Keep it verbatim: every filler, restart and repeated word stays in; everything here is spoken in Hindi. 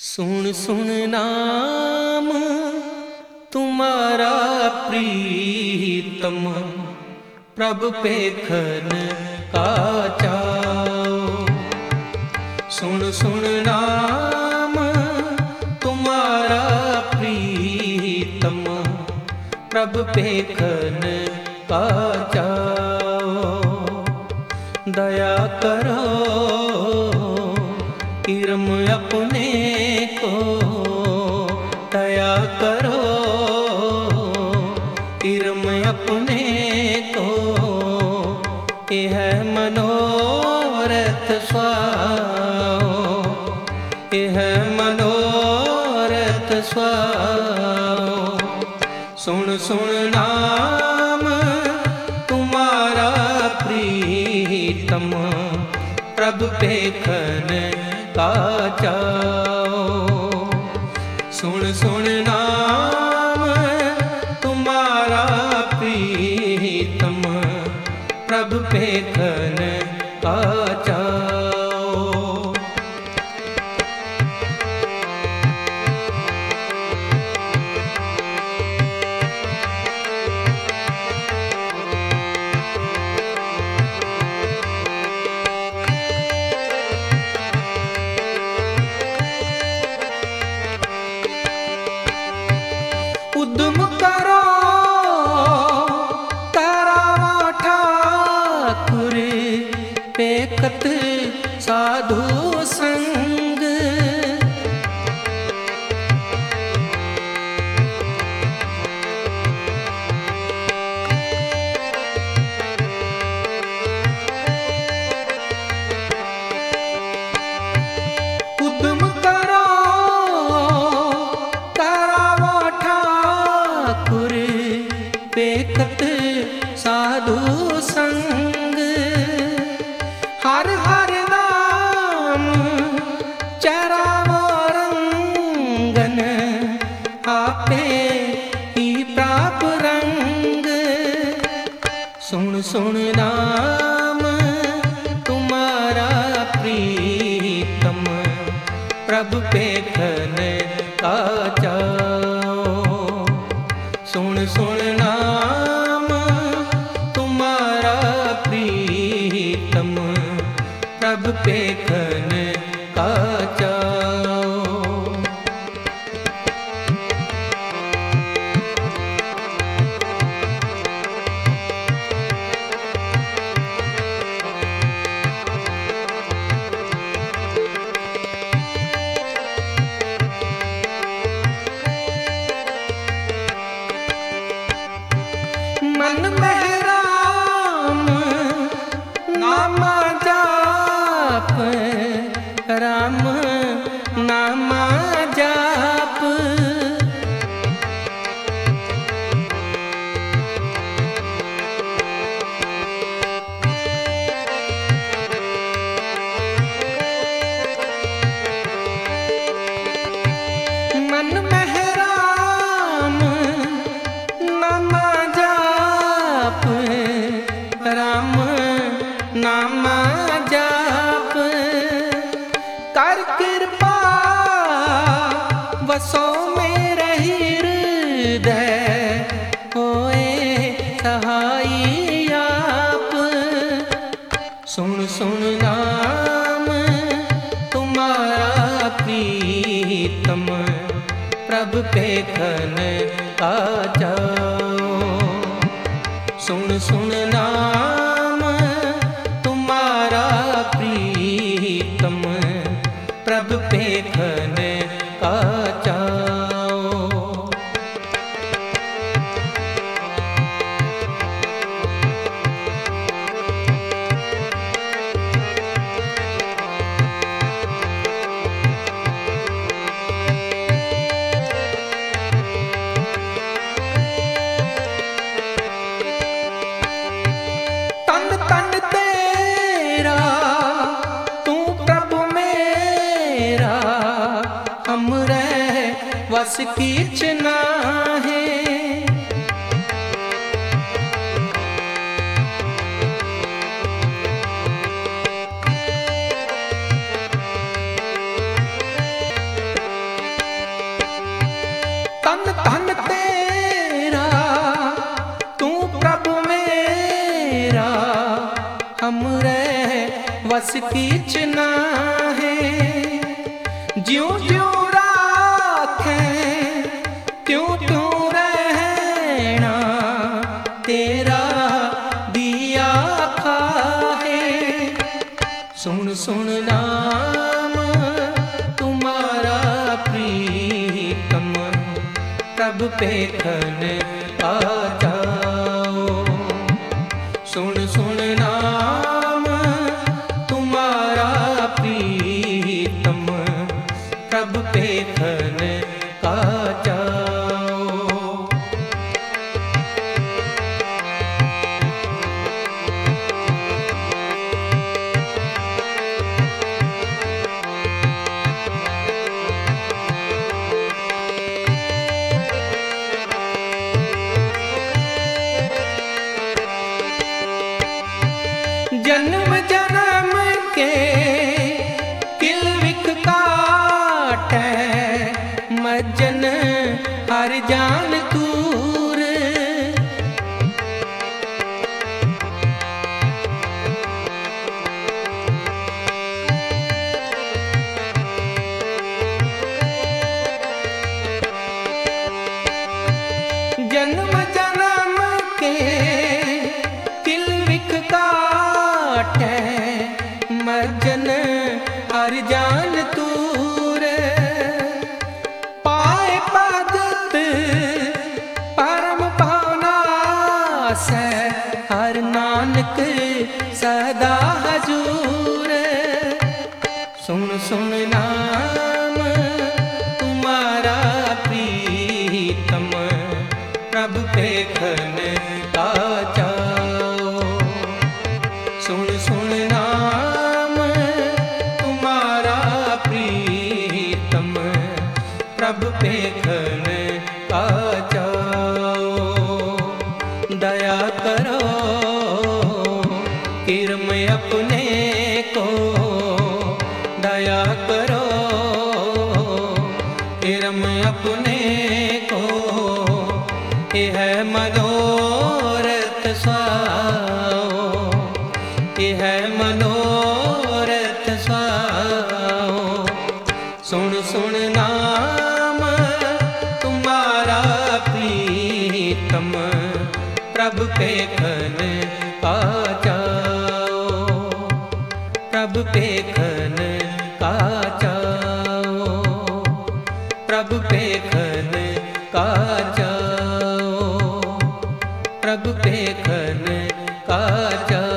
सुन सुन नाम तुम्हारा प्रीतम, प्रभु पेखन का चाओ। सुन सुन नाम तुम्हारा प्रीतम, प्रभु पेखन का चाओ। दया करो इरम अपने को, दया करो इरम अपने को। यह मनोरथ स्वाओ, यह मनोरथ स्वाओ। सुन सुन नाम तुम्हारा प्रीतम, प्रभु पेखन का चाओ। सुन सुन नाम तुम्हारा प्रीतम, प्रभु पेखन का चाओ। उद्यम करो करावो ठाकुर, पेखत साधु संग। उद्यम करो पेखत साधु संग। हर हर नाम चरावो रंगन, आपे ही प्राप रंग। सुन सुन नाम तुम्हारा प्रीतम, प्रभु पेखन का चाओ। सुन सुन नाम तुम्हारा प्रीतम, प्रभु पेखन का चाओ। मन में राम नाम जाप, राम नाम जाप। मन में राम नाम जाप, राम नाम जाप। कर कृपा वसो मेरे हृदय, होए सहाई आप। सुन सुन नाम तुम्हारा प्रीतम, प्रभु पेखन का चाओ। सुन सुन नाम तुम्हारा प्रीतम, प्रभु पेखन का चाओ। तन तन तेरा तू प्रभु मेरा, हमरे वस कीच नाहीं। बस कीच नाहे। ज्यों ज्यों राखें त्यों त्यों रहना, तेरा दिया खाहे। सुन सुन नाम तुम्हारा प्रीतम, तब पेखन आ जाओ। सुन सुन नाम तुम्हारा प्रीतम, तब पेखन आ जाओ। जन्म जन्म के किलविख काटै, मज्जन हर जान तूर। जन्म जन्म के किलविख काटै, मज्जन हर जान तूर। पाए भगत परम भावनासै, हर नानक सदा हजूर। सुन सुन नाम तुम्हारा प्रीतम, प्रभु पेखन आ जाओ। सुन सुन नाम तुम्हारा प्रीतम, प्रभु पेखन आ जाओ। दया करो किरम अपने को, दया करो किरम अपने को। यह मनोरथ स्वाओ, यह मनोरथ स्वाओ। सुन सुन नाम तुम्हारा प्रीतम, प्रभु पेखन आ जाओ। प्रभु पेखन आ जाओ। प्रभु पेखन आ जाओ। प्रभु पेखन आ जाओ।